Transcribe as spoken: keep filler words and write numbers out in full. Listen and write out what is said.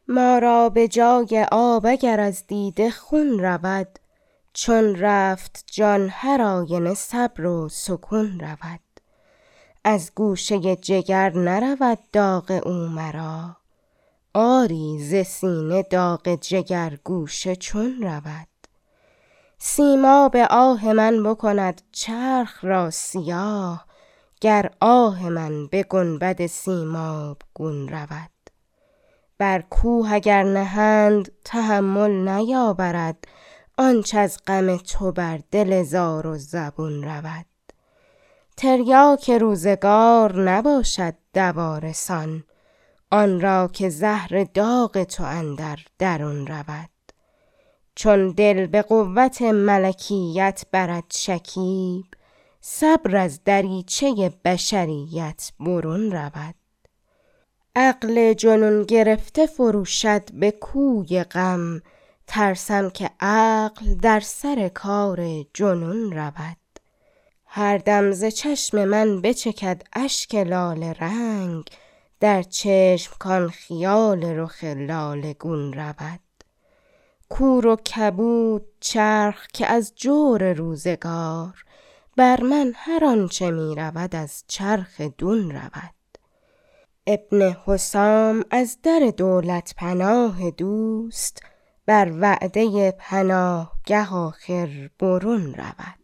ما را به جای آب اگر از دیده خون رود، چون رفت جان هر آینه صبر و سکون رود. از گوشه جگر نرود داغ او مرا، آری ز سینه داغ جگر گوشه چون رود. سیماب آه من بکند چرخ را سیاه، گر آه من به گنبد سیماب گون رود. بر کوه اگر نهند تحمل نیاورد، آنچ از غم تو بر دل زار و زبون رود. تریاک روزگار نباشد دوا رسان، آن را که زهر داغ تو اندر درون رود. چون دل به قوت ملکیت برد شکیب، صبر از دریچه بشریت برون رود. عقل جنون گرفته فروشد به کوی غم، ترسم که عقل در سر کار جنون رود. هر دم ز چشم من بچکد اشک لاله رنگ، در چشم کان خیال رخ لاله گون رود. کور و کبود چرخ که از جور روزگار، بر من هر آنچه می رود از چرخ دون رود. ابن حسام از در دولت پناه دوست، بر وعده پناهگه آخر برون رود.